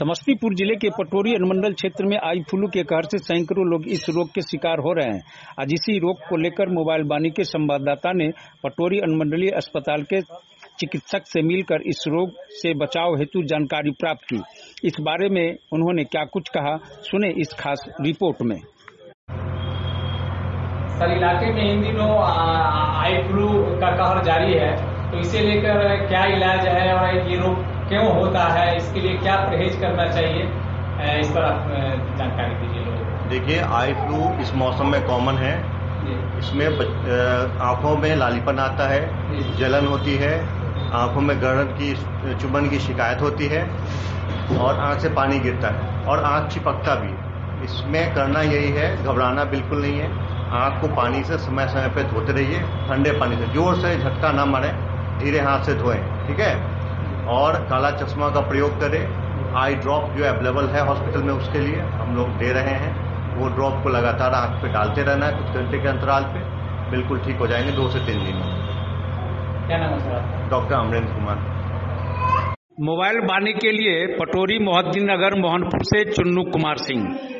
समस्तीपुर जिले के पटोरी अनुमंडल क्षेत्र में आई फ्लू के कहर से सैकड़ों लोग इस रोग के शिकार हो रहे हैं। आज इसी रोग को लेकर मोबाइल वाणी के संवाददाता ने पटोरी अनुमंडलीय अस्पताल के चिकित्सक से मिलकर इस रोग से बचाव हेतु जानकारी प्राप्त की। इस बारे में उन्होंने क्या कुछ कहा, सुने इस खास रिपोर्ट में। सर, इलाके में इन दिनों आई फ्लू का कहर जारी है, तो इसे लेकर क्या इलाज है और ये रोग क्यों होता है, इसके लिए क्या परहेज करना चाहिए, इस पर आप जानकारी दीजिए लोगों। देखिए, आई फ्लू इस मौसम में कॉमन है। इसमें आंखों में लालीपन आता है, जलन होती है, आंखों में गर्दन की चुभन की शिकायत होती है और आंख से पानी गिरता है और आंख चिपकता भी। इसमें करना यही है, घबराना बिल्कुल नहीं है। आंख को पानी से समय समय पे धोते रहिए, ठंडे पानी से, जोर से झटका ना मारे, धीरे हाथ से धोएं, ठीक है। और काला चश्मा का प्रयोग करें। आई ड्रॉप जो अवेलेबल है हॉस्पिटल में, उसके लिए हम लोग दे रहे हैं। वो ड्रॉप को लगातार आंख पे डालते रहना है, कुछ घंटे के अंतराल पे, बिल्कुल ठीक हो जाएंगे 2 से 3 दिन में। क्या नाम है sir? Doctor Amarendra Kumar. Mobile Vani के लिए पटोरी मोहद्दीन नगर मोहनपुर से चुन्नू कुमार सिंह।